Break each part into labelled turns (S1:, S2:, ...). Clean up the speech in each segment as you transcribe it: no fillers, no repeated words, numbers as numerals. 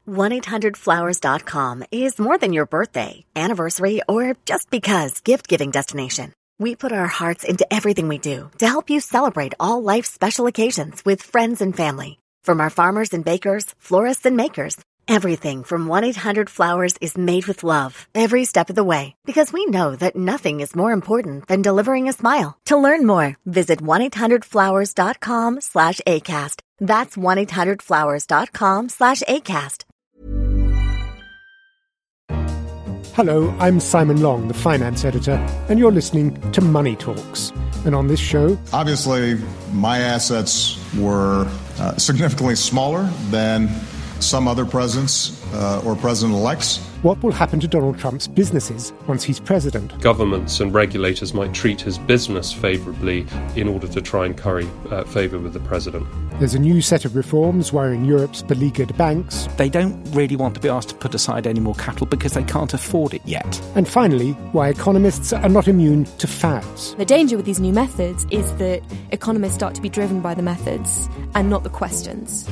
S1: 1-800-Flowers.com is more than your birthday, anniversary, or just because gift-giving destination. We put our hearts into everything we do to help you celebrate all life's special occasions with friends and family. From our farmers and bakers, florists and makers, everything from 1-800-Flowers is made with love every step of the way, because we know that nothing is more important than delivering a smile. To learn more, visit 1-800-Flowers.com/ACAST. That's 1-800-Flowers.com/ACAST.
S2: Hello, I'm Simon Long, the finance editor, and you're listening to Money Talks. And on this show...
S3: Obviously, my assets were significantly smaller than some other presidents or president-elects.
S2: What will happen to Donald Trump's businesses once he's president?
S4: Governments and regulators might treat his business favourably in order to try and curry favour with the president.
S2: There's a new set of reforms worrying Europe's beleaguered banks.
S5: They don't really want to be asked to put aside any more capital because they can't afford it yet.
S2: And finally, why economists are not immune to fads.
S6: The danger with these new methods is that economists start to be driven by the methods and not the questions.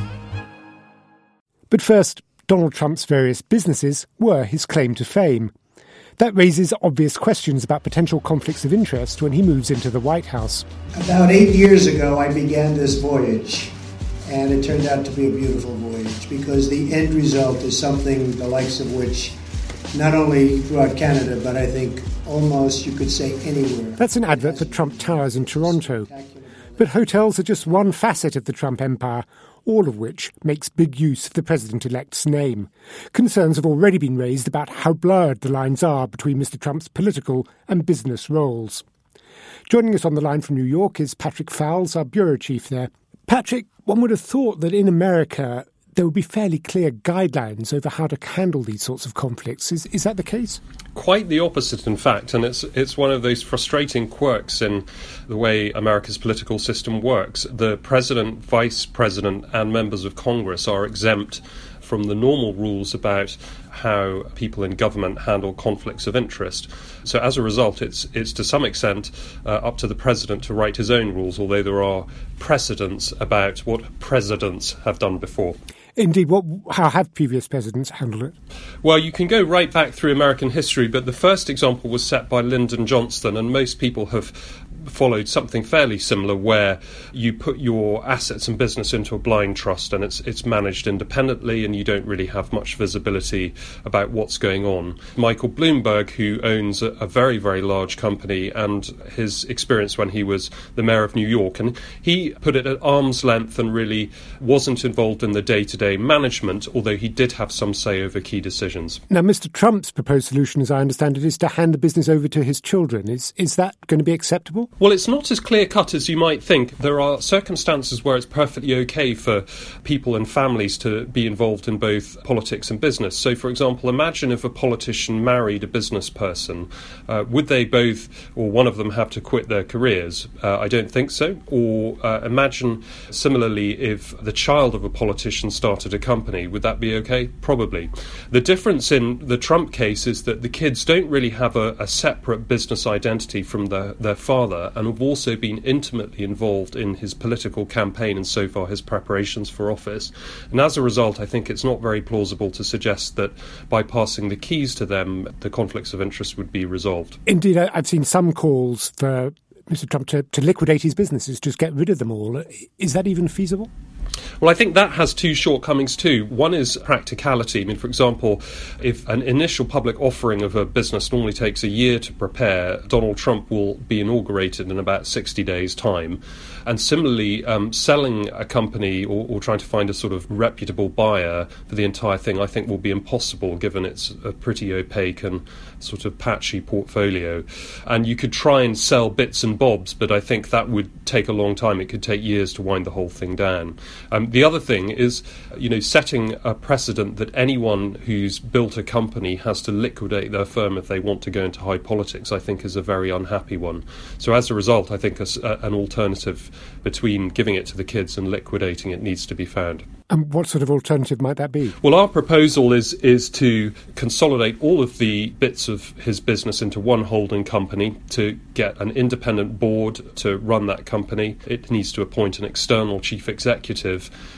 S2: But first, Donald Trump's various businesses were his claim to fame. That raises obvious questions about potential conflicts of interest when he moves into the White House.
S7: About 8 years ago, I began this voyage, and it turned out to be a beautiful voyage because the end result is something the likes of which not only throughout Canada, but I think almost, you could say, anywhere.
S2: That's an advert for Trump Towers in Toronto. But hotels are just one facet of the Trump empire, all of which makes big use of the president-elect's name. Concerns have already been raised about how blurred the lines are between Mr. Trump's political and business roles. Joining us on the line from New York is Patrick Fowles, our bureau chief there. Patrick, one would have thought that in America there would be fairly clear guidelines over how to handle these sorts of conflicts. Is that the case?
S4: Quite the opposite, in fact, and it's one of those frustrating quirks in the way America's political system works. The president, vice president, and members of Congress are exempt from the normal rules about how people in government handle conflicts of interest. So as a result, it's to some extent up to the president to write his own rules, although there are precedents about what presidents have done before.
S2: Indeed, how have previous presidents handled it?
S4: Well, you can go right back through American history, but the first example was set by Lyndon Johnson, and most people have followed something fairly similar where you put your assets and business into a blind trust and it's managed independently and you don't really have much visibility about what's going on. Michael Bloomberg, who owns a very, very large company, and his experience when he was the mayor of New York, and he put it at arm's length and really wasn't involved in the day-to-day management, although he did have some say over key decisions.
S2: Now, Mr. Trump's proposed solution, as I understand it, is to hand the business over to his children. Is that going to be acceptable?
S4: Well, it's not as clear-cut as you might think. There are circumstances where it's perfectly okay for people and families to be involved in both politics and business. So, for example, imagine if a politician married a business person. Would they both, or one of them, have to quit their careers? I don't think so. Or imagine, similarly, if the child of a politician started a company. Would that be okay? Probably. The difference in the Trump case is that the kids don't really have a separate business identity from their father, and have also been intimately involved in his political campaign and so far his preparations for office. And as a result, I think it's not very plausible to suggest that by passing the keys to them, the conflicts of interest would be resolved.
S2: Indeed, I've seen some calls for Mr. Trump to liquidate his businesses, just get rid of them all. Is that even feasible?
S4: Well, I think that has two shortcomings too. One is practicality. I mean, for example, if an initial public offering of a business normally takes a year to prepare, Donald Trump will be inaugurated in about 60 days' time. And similarly, selling a company or trying to find a sort of reputable buyer for the entire thing, I think will be impossible given it's a pretty opaque and sort of patchy portfolio. And you could try and sell bits and bobs, but I think that would take a long time. It could take years to wind the whole thing down. The other thing is, setting a precedent that anyone who's built a company has to liquidate their firm if they want to go into high politics, I think is a very unhappy one. So as a result, I think an alternative between giving it to the kids and liquidating it needs to be found.
S2: And what sort of alternative might that be?
S4: Well, our proposal is to consolidate all of the bits of his business into one holding company, to get an independent board to run that company. It needs to appoint an external chief executive,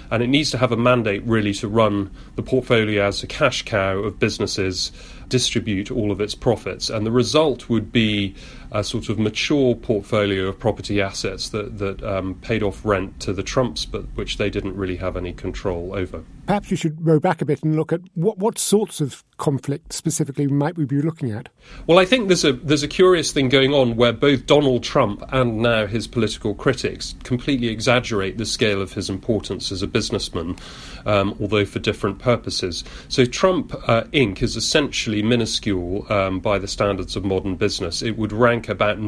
S4: And it needs to have a mandate really to run the portfolio as a cash cow of businesses, distribute all of its profits. And the result would be a sort of mature portfolio of property assets that paid off rent to the Trumps, but which they didn't really have any control over.
S2: Perhaps you should row back a bit and look at what sorts of conflict specifically might we be looking at?
S4: Well, I think there's a curious thing going on where both Donald Trump and now his political critics completely exaggerate the scale of his importance as a businessman, although for different purposes. So Trump Inc. is essentially minuscule by the standards of modern business. It would rank about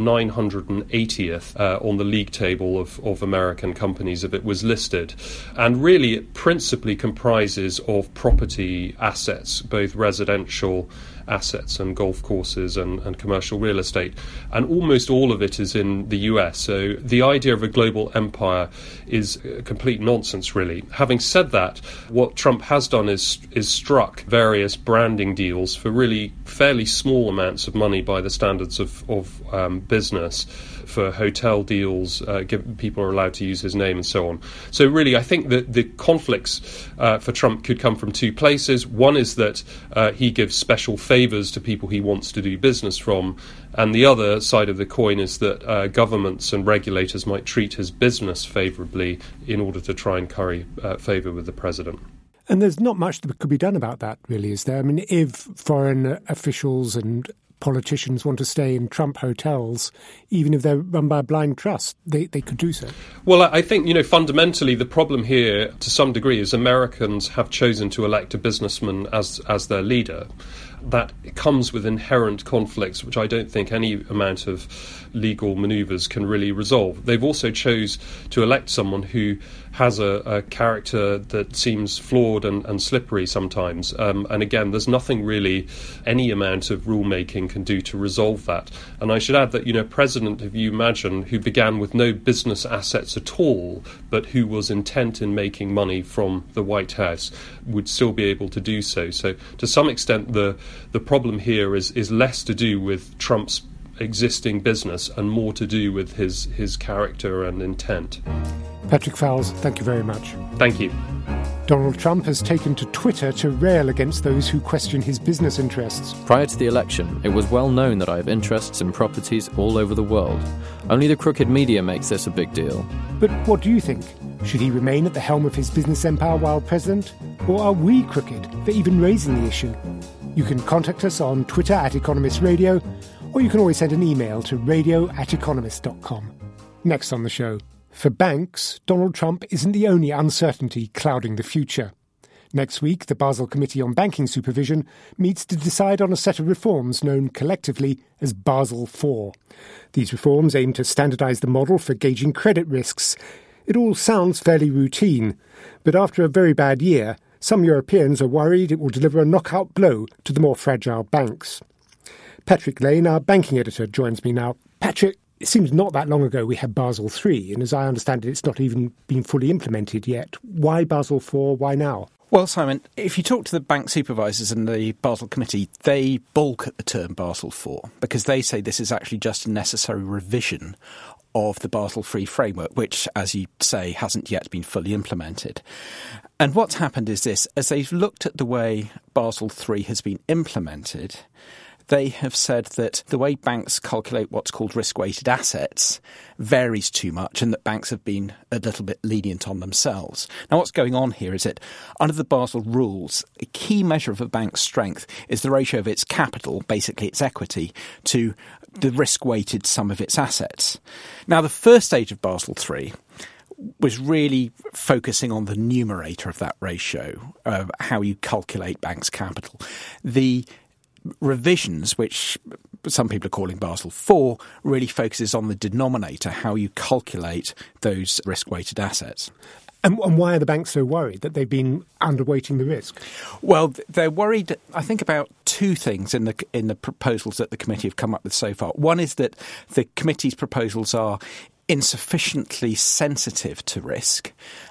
S4: 980th on the league table of American companies if it was listed. And really it principally comprises of property assets, both residential assets and golf courses and commercial real estate. And almost all of it is in the US. So the idea of a global empire is complete nonsense, really. Having said that, what Trump has done is struck various branding deals for really fairly small amounts of money by the standards of business, for hotel deals, people are allowed to use his name and so on. So really, I think that the conflicts for Trump could come from two places. One is that he gives special favours to people he wants to do business from, and the other side of the coin is that governments and regulators might treat his business favourably in order to try and curry favour with the president.
S2: And there's not much that could be done about that, really, is there? I mean, if foreign officials and politicians want to stay in Trump hotels, even if they're run by a blind trust, they could do so.
S4: Well, I think, fundamentally the problem here, to some degree, is Americans have chosen to elect a businessman as their leader. That comes with inherent conflicts, which I don't think any amount of legal manoeuvres can really resolve. They've also chose to elect someone who has a character that seems flawed and slippery sometimes. And again, there's nothing really any amount of rulemaking can do to resolve that. And I should add that, a president, if you imagine, who began with no business assets at all, but who was intent in making money from the White House, would still be able to do so. So to some extent, the problem here is less to do with Trump's existing business and more to do with his character and intent.
S2: Patrick Fowles, thank you very much.
S4: Thank you.
S2: Donald Trump has taken to Twitter to rail against those who question his business interests.
S8: Prior to the election, it was well known that I have interests in properties all over the world. Only the crooked media makes this a big deal.
S2: But what do you think? Should he remain at the helm of his business empire while president? Or are we crooked for even raising the issue? You can contact us on Twitter @Economist Radio, or you can always send an email to radio@economist.com. Next on the show, for banks, Donald Trump isn't the only uncertainty clouding the future. Next week, the Basel Committee on Banking Supervision meets to decide on a set of reforms known collectively as Basel IV. These reforms aim to standardise the model for gauging credit risks. It all sounds fairly routine, but after a very bad year, some Europeans are worried it will deliver a knockout blow to the more fragile banks. Patrick Lane, our banking editor, joins me now. Patrick, it seems not that long ago we had Basel III, and as I understand it, it's not even been fully implemented yet. Why Basel IV? Why now?
S5: Well, Simon, if you talk to the bank supervisors and the Basel Committee, they balk at the term Basel IV because they say this is actually just a necessary revision of the Basel III framework, which, as you say, hasn't yet been fully implemented. And what's happened is this: as they've looked at the way Basel III has been implemented, they have said that the way banks calculate what's called risk-weighted assets varies too much and that banks have been a little bit lenient on themselves. Now, what's going on here is that under the Basel rules, a key measure of a bank's strength is the ratio of its capital, basically its equity, to the risk-weighted sum of its assets. Now, the first stage of Basel III was really focusing on the numerator of that ratio, how you calculate banks' capital. The revisions, which some people are calling Basel IV, really focuses on the denominator, how you calculate those risk-weighted assets.
S2: And why are the banks so worried that they've been underweighting the risk?
S5: Well, they're worried, I think, about two things in the proposals that the committee have come up with so far. One is that the committee's proposals are insufficiently sensitive to risk.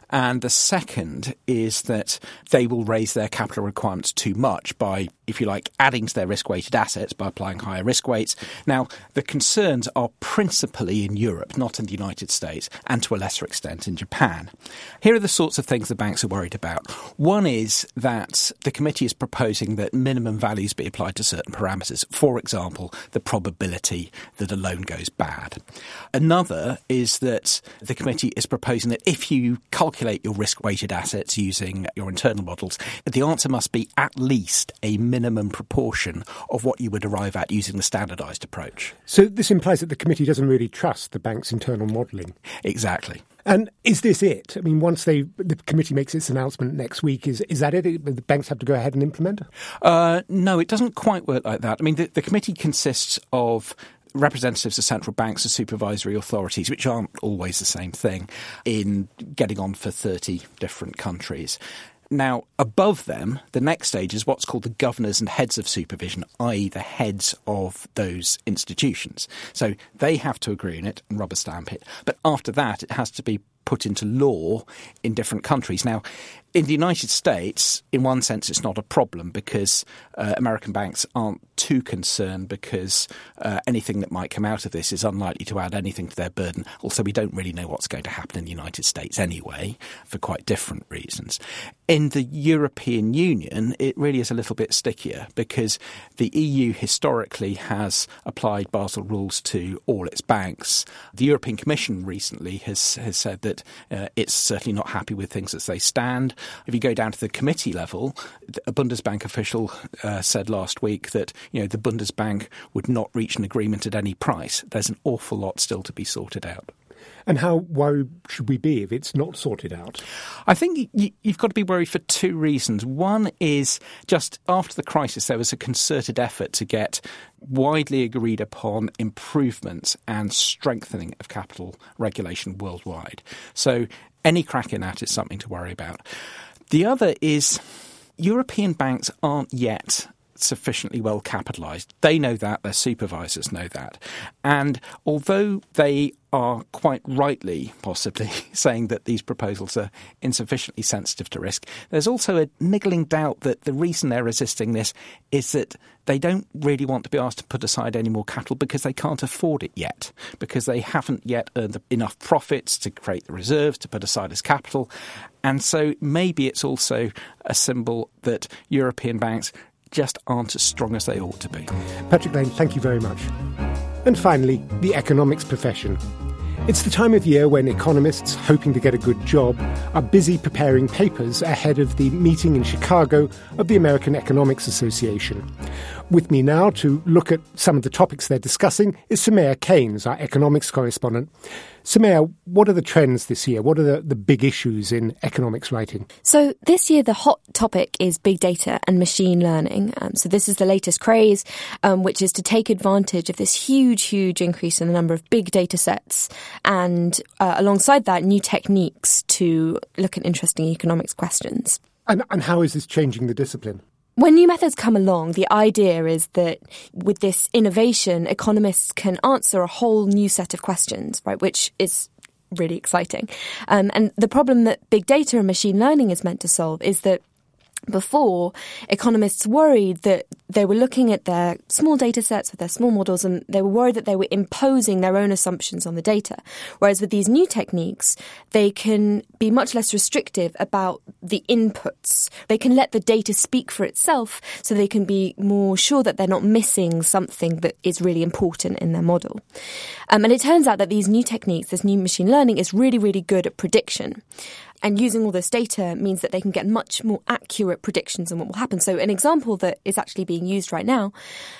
S5: And the second is that they will raise their capital requirements too much by, if you like, adding to their risk-weighted assets by applying higher risk weights. Now, the concerns are principally in Europe, not in the United States, and to a lesser extent in Japan. Here are the sorts of things the banks are worried about. One is that the committee is proposing that minimum values be applied to certain parameters. For example, the probability that a loan goes bad. Another is that the committee is proposing that if you calculate your risk-weighted assets using your internal models, the answer must be at least a minimum proportion of what you would arrive at using the standardised approach.
S2: So this implies that the committee doesn't really trust the bank's internal modelling.
S5: Exactly.
S2: And is this it? I mean, once the committee makes its announcement next week, is that it? The banks have to go ahead and implement?
S5: No, it doesn't quite work like that. I mean, the committee consists of representatives of central banks and supervisory authorities, which aren't always the same thing, in getting on for 30 different countries. Now, above them, the next stage is what's called the governors and heads of supervision, i.e. the heads of those institutions. So they have to agree on it and rubber stamp it. But after that, it has to be put into law in different countries. Now, in the United States, in one sense, it's not a problem because American banks aren't too concerned because anything that might come out of this is unlikely to add anything to their burden. Also, we don't really know what's going to happen in the United States anyway, for quite different reasons. In the European Union, it really is a little bit stickier because the EU historically has applied Basel rules to all its banks. The European Commission recently has said that it's certainly not happy with things as they stand. If you go down to the committee level, a Bundesbank official said last week that the Bundesbank would not reach an agreement at any price. There's an awful lot still to be sorted out.
S2: And how worried should we be if it's not sorted out?
S5: I think you've got to be worried for two reasons. One is just after the crisis, there was a concerted effort to get widely agreed upon improvements and strengthening of capital regulation worldwide. So any crack in that is something to worry about. The other is European banks aren't yet sufficiently well capitalised. They know that, their supervisors know that. And although they are quite rightly, possibly, saying that these proposals are insufficiently sensitive to risk, there's also a niggling doubt that the reason they're resisting this is that they don't really want to be asked to put aside any more capital because they can't afford it yet, because they haven't yet earned enough profits to create the reserves to put aside as capital. And so maybe it's also a symbol that European banks just aren't as strong as they ought to be.
S2: Patrick Lane, thank you very much. And finally, the economics profession. It's the time of year when economists, hoping to get a good job, are busy preparing papers ahead of the meeting in Chicago of the American Economics Association. With me now to look at some of the topics they're discussing is Soumaya Keynes, our economics correspondent. Soumaya, what are the trends this year? What are the big issues in economics writing?
S6: So this year the hot topic is big data and machine learning. So this is the latest craze, which is to take advantage of this huge increase in the number of big data sets and alongside that new techniques to look at interesting economics questions.
S2: And how is this changing the discipline?
S6: When new methods come along, the idea is that with this innovation, economists can answer a whole new set of questions, right, which is really exciting. And the problem that big data and machine learning is meant to solve is that before, economists worried that they were looking at their small data sets with their small models and they were worried that they were imposing their own assumptions on the data. Whereas with these new techniques, they can be much less restrictive about the inputs. They can let the data speak for itself so they can be more sure that they're not missing something that is really important in their model. And it turns out that these new techniques, this new machine learning, is really good at prediction. And using all this data means that they can get much more accurate predictions on what will happen. So an example that is actually being used right now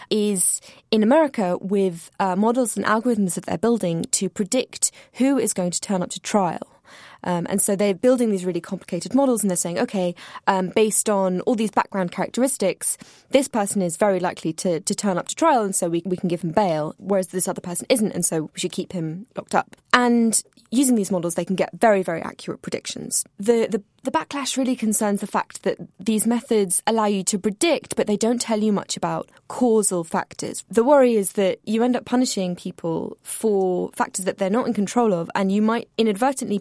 S6: is in America with models and algorithms that they're building to predict who is going to turn up to trial. And so they're building these really complicated models and they're saying, okay, based on all these background characteristics, this person is very likely to turn up to trial and so we can give him bail, whereas this other person isn't and so we should keep him locked up. And using these models, they can get very accurate predictions. The backlash really concerns the fact that these methods allow you to predict, but they don't tell you much about causal factors. The worry is that you end up punishing people for factors that they're not in control of, and you might inadvertently be reinforcing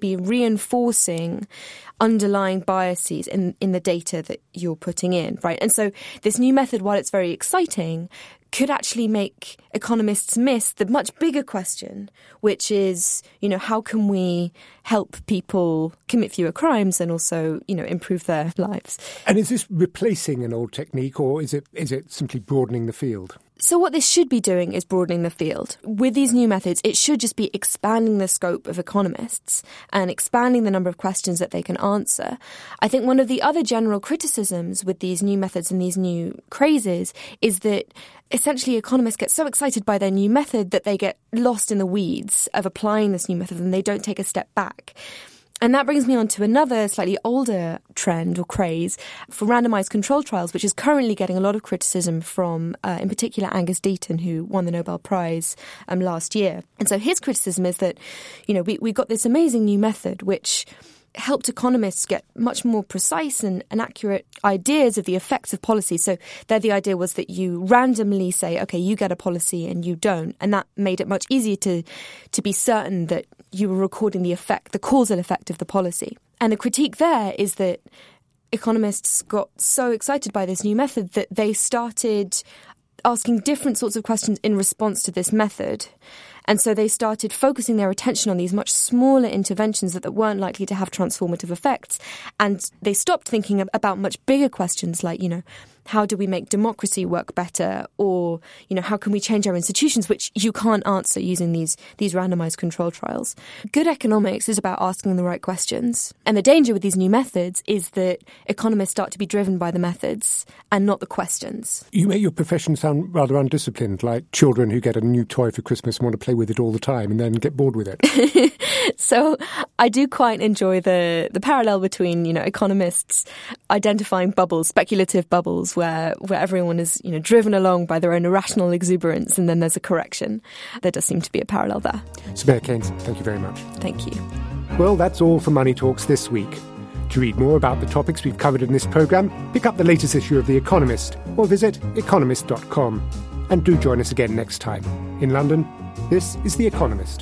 S6: reinforcing underlying biases in the data that you're putting in, right? And so this new method, while it's very exciting, could actually make economists miss the much bigger question, which is, how can we help people commit fewer crimes and also, improve their lives?
S2: And is this replacing an old technique, or is it simply broadening the field?
S6: So what this should be doing is broadening the field. With these new methods, it should just be expanding the scope of economists and expanding the number of questions that they can answer. I think one of the other general criticisms with these new methods and these new crazes is that essentially economists get so excited by their new method that they get lost in the weeds of applying this new method and they don't take a step back. And that brings me on to another slightly older trend or craze for randomized control trials, which is currently getting a lot of criticism from, in particular, Angus Deaton, who won the Nobel Prize last year. And so his criticism is that, we got this amazing new method which helped economists get much more precise and accurate ideas of the effects of policy. So there the idea was that you randomly say, okay, you get a policy and you don't. And that made it much easier to be certain that you were recording the effect, the causal effect of the policy. And the critique there is that economists got so excited by this new method that they started asking different sorts of questions in response to this method. And so they started focusing their attention on these much smaller interventions that weren't likely to have transformative effects. And they stopped thinking about much bigger questions like, how do we make democracy work better? Or, how can we change our institutions, which you can't answer using these randomized control trials. Good economics is about asking the right questions. And the danger with these new methods is that economists start to be driven by the methods and not the questions.
S2: You make your profession sound rather undisciplined, like children who get a new toy for Christmas and want to play with it all the time and then get bored with it.
S6: So I do quite enjoy the parallel between, economists identifying bubbles, speculative bubbles, where everyone is, driven along by their own irrational exuberance, and then there's a correction. There does seem to be a parallel there.
S2: Soumaya Keynes, thank you very much.
S6: Thank you.
S2: Well, that's all for Money Talks this week. To read more about the topics we've covered in this programme, pick up the latest issue of The Economist or visit economist.com. And do join us again next time. In London, this is The Economist.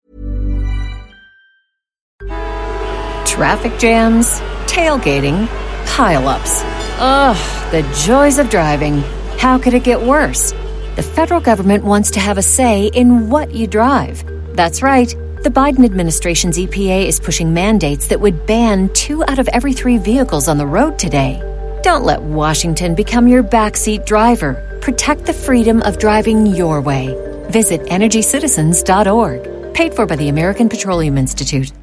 S9: Traffic jams, tailgating, pile-ups. Ugh, the joys of driving. How could it get worse? The federal government wants to have a say in what you drive. That's right. The Biden administration's EPA is pushing mandates that would ban 2 out of every 3 vehicles on the road today. Don't let Washington become your backseat driver. Protect the freedom of driving your way. Visit EnergyCitizens.org. Paid for by the American Petroleum Institute.